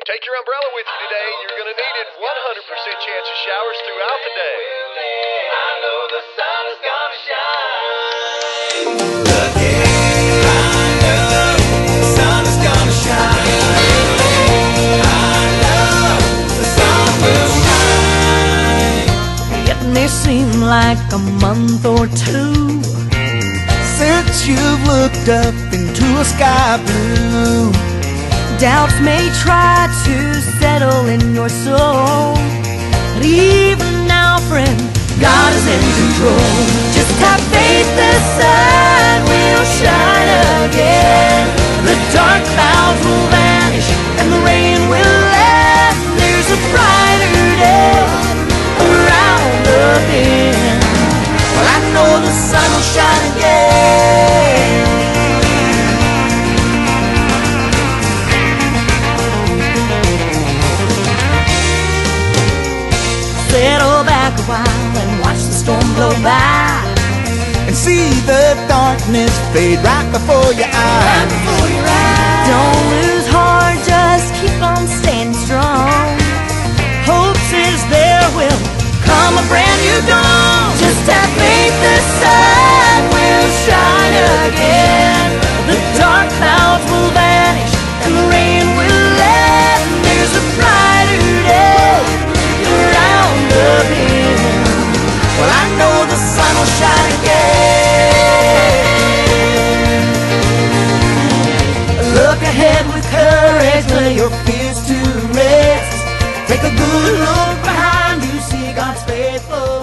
Take your umbrella with you today. You're going to need it. 100% chance of showers throughout the day. I know the sun is gonna shine. Again, I know the sun is gonna shine. I know the sun will shine. It may seem like a month or two since you've looked up into a sky blue. Doubts may try to settle in your soul, but even now, friend, God is in control. Just have faith, the sun will shine again. The dark clouds will vanish and the rain will end. There's a brighter day around the bend. Well, I know the sun will shine again. Settle back a while and watch the storm blow by, and see the darkness fade right before your eyes. Don't lose heart, just keep on standing strong. Hope says there will come a brand new dawn. Just have faith, the sun will shine again. The dark clouds will vanish and the rain will end. There's a brighter day around the bend. Well, I know the sun will shine again. Look ahead with courage, lay your fears to rest. Take a good look behind you, see God's faithful.